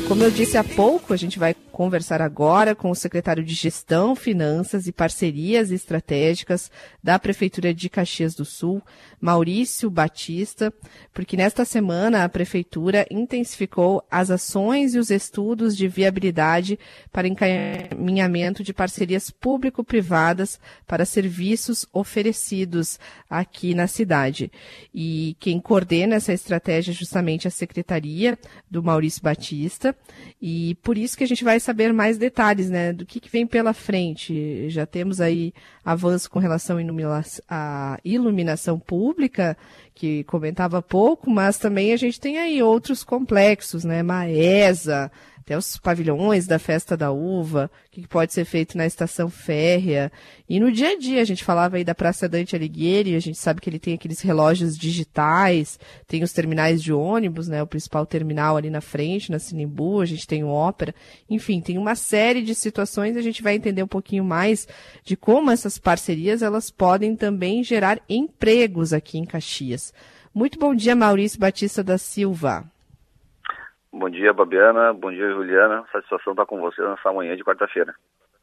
Como eu disse há pouco, a gente vai conversar agora com o secretário de Gestão, Finanças e Parcerias Estratégicas da Prefeitura de Caxias do Sul, Maurício Batista, porque nesta semana a Prefeitura intensificou as ações e os estudos de viabilidade para encaminhamento de parcerias público-privadas para serviços oferecidos aqui na cidade. E quem coordena essa estratégia é justamente a Secretaria do Maurício Batista, e por isso que a gente vai saber mais detalhes, né, do que vem pela frente. Já temos aí avanço com relação à iluminação pública, que comentava há pouco, mas também a gente tem aí outros complexos, né, Maesa, até os pavilhões da Festa da Uva, o que pode ser feito na estação férrea. E no dia a dia, a gente falava aí da Praça Dante Alighieri, a gente sabe que ele tem aqueles relógios digitais, tem os terminais de ônibus, né, o principal terminal ali na frente, na Sinimbu, a gente tem o Ópera. Enfim, tem uma série de situações, a gente vai entender um pouquinho mais de como essas parcerias elas podem também gerar empregos aqui em Caxias. Muito bom dia, Maurício Batista da Silva. Bom dia, Babiana. Bom dia, Juliana. Satisfação estar com você nessa manhã de quarta-feira.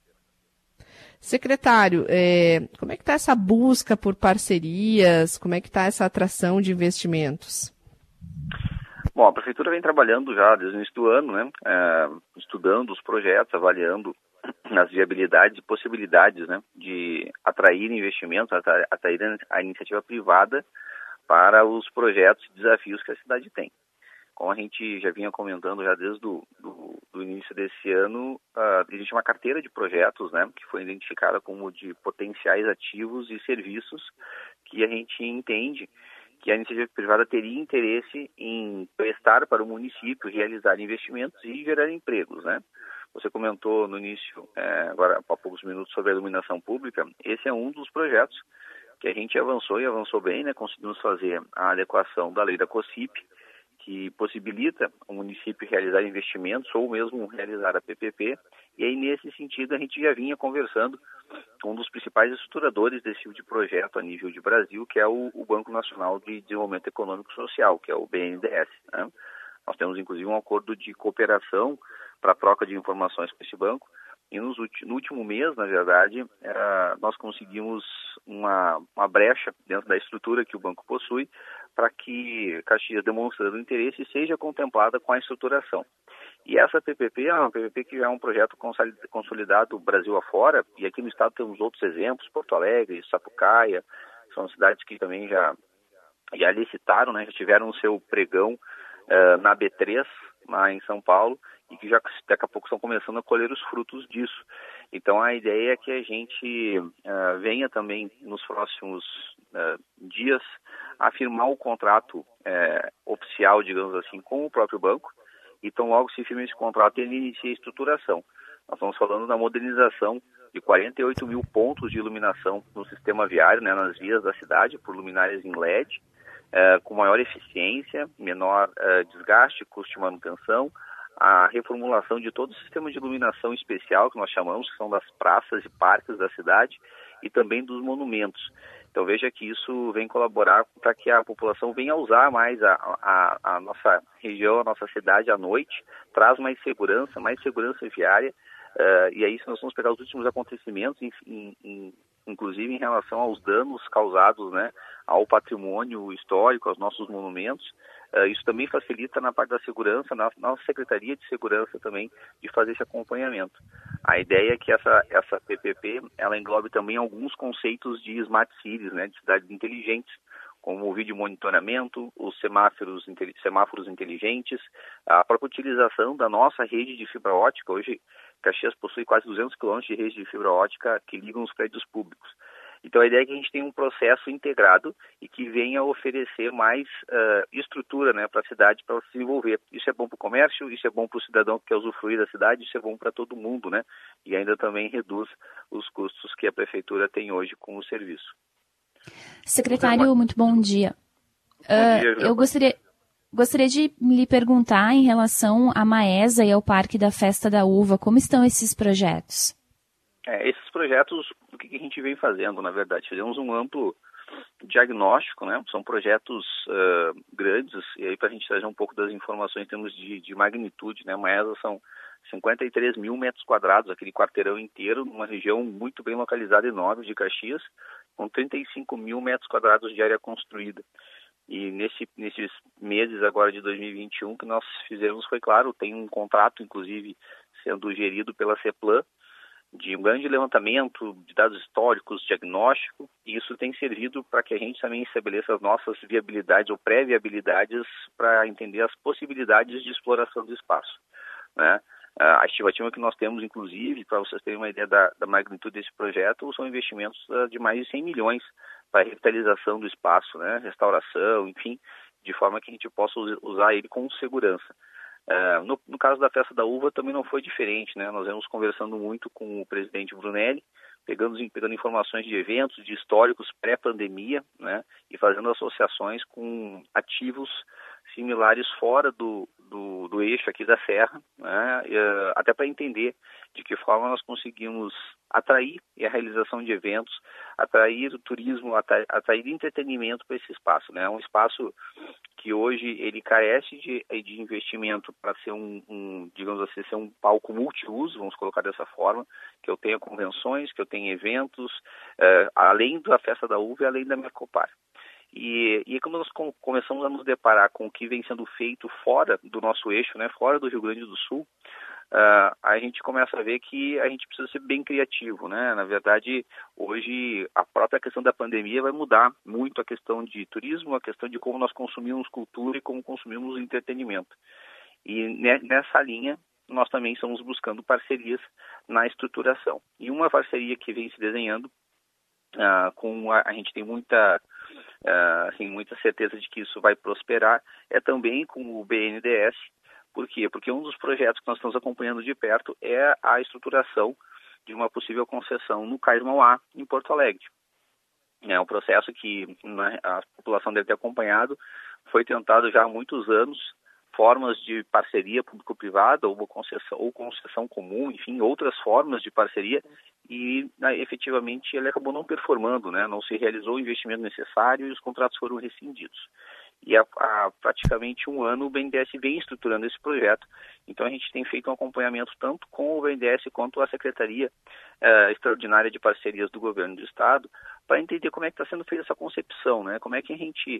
Secretário, como é que está essa busca por parcerias? Como é que está essa atração de investimentos? Bom, a Prefeitura vem trabalhando já desde o início do ano, né? Estudando os projetos, avaliando as viabilidades e possibilidades, né, de atrair investimentos, atrair a iniciativa privada para os projetos e desafios que a cidade tem. Como a gente já vinha comentando já desde do início desse ano, existe uma carteira de projetos, né, que foi identificada como de potenciais ativos e serviços que a gente entende que a iniciativa privada teria interesse em prestar para o município, realizar investimentos e gerar empregos, né? Você comentou no início, agora há poucos minutos, sobre a iluminação pública. Esse é um dos projetos que a gente avançou e avançou bem, né? Conseguimos fazer a adequação da lei da COSIP, que possibilita o município realizar investimentos ou mesmo realizar a PPP. E aí, nesse sentido, a gente já vinha conversando com um dos principais estruturadores desse tipo de projeto a nível de Brasil, que é o Banco Nacional de Desenvolvimento Econômico e Social, que é o BNDES, né? Nós temos, inclusive, um acordo de cooperação para troca de informações com esse banco. E no último mês, na verdade, nós conseguimos uma brecha dentro da estrutura que o banco possui para que Caxias, demonstrando interesse, seja contemplada com a estruturação. E essa PPP é uma PPP que já é um projeto consolidado Brasil afora, e aqui no estado temos outros exemplos, Porto Alegre, Sapucaia, são cidades que também já licitaram, né, já tiveram o seu pregão na B3, lá em São Paulo, e que já daqui a pouco estão começando a colher os frutos disso. Então a ideia é que a gente venha também nos próximos dias a firmar o contrato oficial, digamos assim, com o próprio banco. Então logo se firma esse contrato ele inicia a estruturação. Nós estamos falando da modernização de 48 mil pontos de iluminação no sistema viário, né, nas vias da cidade, por luminárias em LED, com maior eficiência, menor desgaste, custo de manutenção, a reformulação de todo o sistema de iluminação especial, que nós chamamos, que são das praças e parques da cidade, e também dos monumentos. Então veja que isso vem colaborar para que a população venha usar mais a nossa região, a nossa cidade à noite, traz mais segurança viária, e aí se nós vamos pegar os últimos acontecimentos, inclusive em relação aos danos causados, né, ao patrimônio histórico, aos nossos monumentos, isso também facilita na parte da segurança, na nossa Secretaria de Segurança também, de fazer esse acompanhamento. A ideia é que essa PPP, ela englobe também alguns conceitos de smart cities, né, de cidades inteligentes, como o vídeo monitoramento, os semáforos inteligentes, a própria utilização da nossa rede de fibra ótica. Hoje, Caxias possui quase 200 quilômetros de rede de fibra ótica que ligam os prédios públicos. Então a ideia é que a gente tenha um processo integrado e que venha oferecer mais estrutura, né, para a cidade, para ela se desenvolver. Isso é bom para o comércio, isso é bom para o cidadão que quer usufruir da cidade, isso é bom para todo mundo, né? E ainda também reduz os custos que a Prefeitura tem hoje com o serviço. Secretário, muito bom dia. Bom dia, eu gostaria de lhe perguntar em relação à Maesa e ao Parque da Festa da Uva, como estão esses projetos? Esses projetos, o que a gente vem fazendo, na verdade? Fizemos um amplo diagnóstico, né? São projetos grandes, e aí para a gente trazer um pouco das informações em termos de magnitude, né? Maesa são 53 mil metros quadrados, aquele quarteirão inteiro, numa região muito bem localizada e nobre de Caxias, com 35 mil metros quadrados de área construída. E nesses meses agora de 2021, que nós fizemos foi, claro, tem um contrato, inclusive, sendo gerido pela CEPLAN, de um grande levantamento de dados históricos, diagnóstico, e isso tem servido para que a gente também estabeleça as nossas viabilidades ou pré-viabilidades para entender as possibilidades de exploração do espaço, né? A estimativa que nós temos, inclusive, para vocês terem uma ideia da magnitude desse projeto, são investimentos de mais de 100 milhões para a revitalização do espaço, né? Restauração, enfim, de forma que a gente possa usar ele com segurança. No caso da Festa da Uva também não foi diferente, né? Nós vamos conversando muito com o presidente Brunelli, pegando informações de eventos, de históricos pré-pandemia, né? E fazendo associações com ativos similares fora do eixo aqui da Serra, né? Até para entender de que forma nós conseguimos atrair a realização de eventos, atrair o turismo, atrair entretenimento para esse espaço, né? Um espaço que hoje ele carece de investimento para ser digamos assim, ser um palco multiuso, vamos colocar dessa forma, que eu tenha convenções, que eu tenha eventos, além da Festa da Uva e além da Mercopar. E como nós começamos a nos deparar com o que vem sendo feito fora do nosso eixo, né, fora do Rio Grande do Sul, a gente começa a ver que a gente precisa ser bem criativo, né? Na verdade, hoje a própria questão da pandemia vai mudar muito a questão de turismo, a questão de como nós consumimos cultura e como consumimos entretenimento. E nessa linha, nós também estamos buscando parcerias na estruturação. E uma parceria que vem se desenhando, a gente tem muita certeza de que isso vai prosperar, é também com o BNDES. Por quê? Porque um dos projetos que nós estamos acompanhando de perto é a estruturação de uma possível concessão no Cais Mauá, em Porto Alegre. É um processo que a população deve ter acompanhado, foi tentado já há muitos anos, formas de parceria público-privada ou concessão comum, enfim, outras formas de parceria, e efetivamente ele acabou não performando, né? Não se realizou o investimento necessário e os contratos foram rescindidos. E há praticamente um ano o BNDES vem estruturando esse projeto, então a gente tem feito um acompanhamento tanto com o BNDES quanto a Secretaria Extraordinária de Parcerias do Governo do Estado, para entender como é que está sendo feita essa concepção, né? Como é que a gente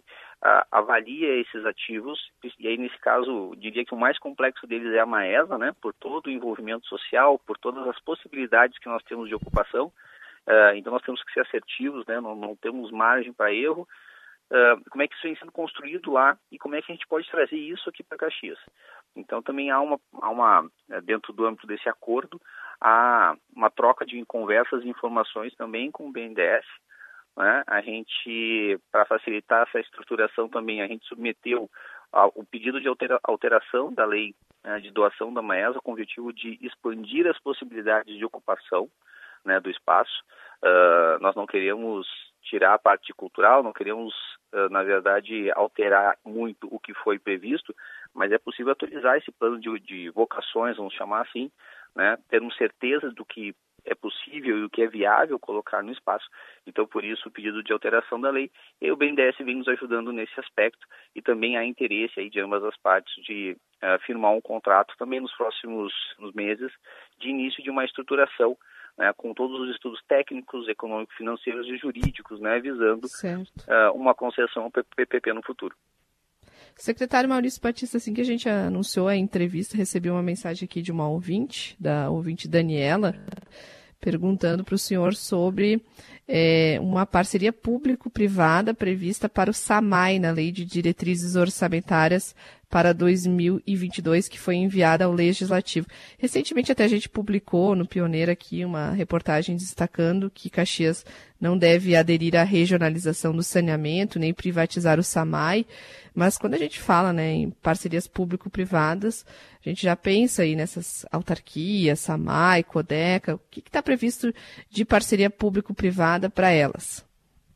avalia esses ativos, e aí nesse caso diria que o mais complexo deles é a Maesa, né? Por todo o envolvimento social, por todas as possibilidades que nós temos de ocupação, então nós temos que ser assertivos, né? Não temos margem para erro. Como é que isso vem sendo construído lá e como é que a gente pode trazer isso aqui para Caxias. Então também há dentro do âmbito desse acordo, há uma troca de conversas e informações também com o BNDES, né? A gente, para facilitar essa estruturação também, a gente submeteu o pedido de alteração da lei de doação da Maesa com o objetivo de expandir as possibilidades de ocupação, né, do espaço. Nós não queremos tirar a parte cultural, não queremos, na verdade, alterar muito o que foi previsto, mas é possível atualizar esse plano de vocações, vamos chamar assim, né? Termos certeza do que é possível e o que é viável colocar no espaço. Então, por isso, o pedido de alteração da lei, e o BNDES vem nos ajudando nesse aspecto, e também há interesse aí de ambas as partes de firmar um contrato também nos próximos meses de início de uma estruturação, né, com todos os estudos técnicos, econômicos, financeiros e jurídicos, né, visando uma concessão ao PPP no futuro. Secretário Maurício Batista, assim que a gente anunciou a entrevista, recebi uma mensagem aqui de uma ouvinte, da ouvinte Daniela, perguntando para o senhor sobre uma parceria público-privada prevista para o SAMAI, na Lei de Diretrizes Orçamentárias para 2022, que foi enviada ao Legislativo. Recentemente até a gente publicou no Pioneiro aqui uma reportagem destacando que Caxias não deve aderir à regionalização do saneamento, nem privatizar o SAMAI, mas quando a gente fala, né, em parcerias público-privadas, a gente já pensa aí nessas autarquias, SAMAI, Codeca, o que está previsto de parceria público-privada para elas?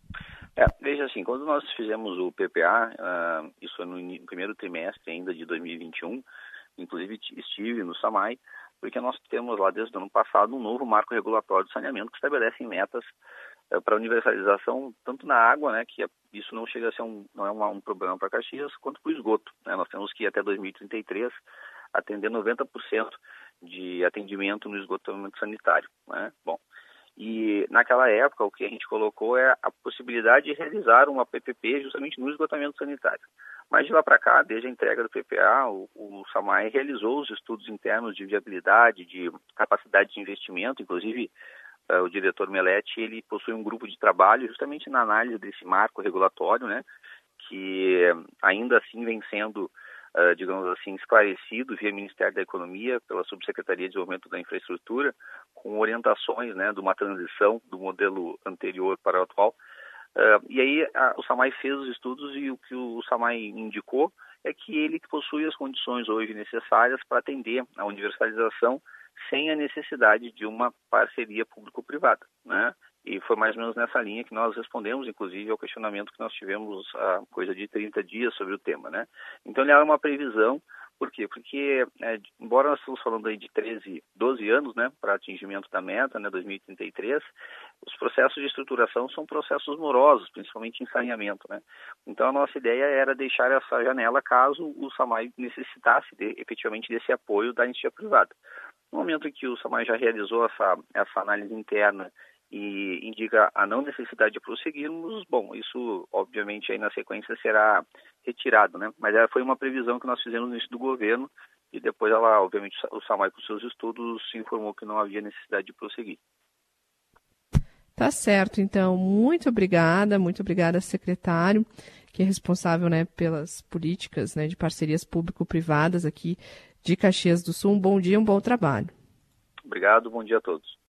Veja assim, quando nós fizemos o PPA, isso foi no primeiro trimestre ainda de 2021, inclusive estive no SAMAI, porque nós temos lá desde o ano passado um novo marco regulatório de saneamento que estabelece metas para universalização tanto na água, né, que isso não chega a ser não é um problema para Caxias, quanto para o esgoto, né? Nós temos que ir até 2033 atender 90% de atendimento no esgotamento sanitário, né? Bom, e naquela época o que a gente colocou é a possibilidade de realizar uma PPP justamente no esgotamento sanitário. Mas de lá para cá, desde a entrega do PPA, o SAMAI realizou os estudos internos de viabilidade, de capacidade de investimento, inclusive o diretor Melete, ele possui um grupo de trabalho justamente na análise desse marco regulatório, né, que ainda assim vem sendo, digamos assim, esclarecido via Ministério da Economia, pela Subsecretaria de Desenvolvimento da Infraestrutura, com orientações, né, de uma transição do modelo anterior para o atual. E aí o SAMAI fez os estudos e o que o SAMAI indicou é que ele possui as condições hoje necessárias para atender a universalização sem a necessidade de uma parceria público-privada, né? E foi mais ou menos nessa linha que nós respondemos, inclusive, ao questionamento que nós tivemos há coisa de 30 dias sobre o tema, né? Então, ele era uma previsão. Por quê? Porque, embora nós estamos falando aí de 12 anos, né, para atingimento da meta, né, 2033, os processos de estruturação são processos morosos, principalmente em saneamento, né? Então, a nossa ideia era deixar essa janela caso o SAMAI necessitasse efetivamente desse apoio da iniciativa privada. No momento em que o SAMAI já realizou essa análise interna e indica a não necessidade de prosseguirmos, bom, isso obviamente aí na sequência será retirado, né? Mas foi uma previsão que nós fizemos no início do governo e depois obviamente o SAMAI com seus estudos se informou que não havia necessidade de prosseguir. Tá certo, então, muito obrigada, secretário, que é responsável, né, pelas políticas, né, de parcerias público-privadas aqui de Caxias do Sul. Um bom dia, um bom trabalho. Obrigado, bom dia a todos.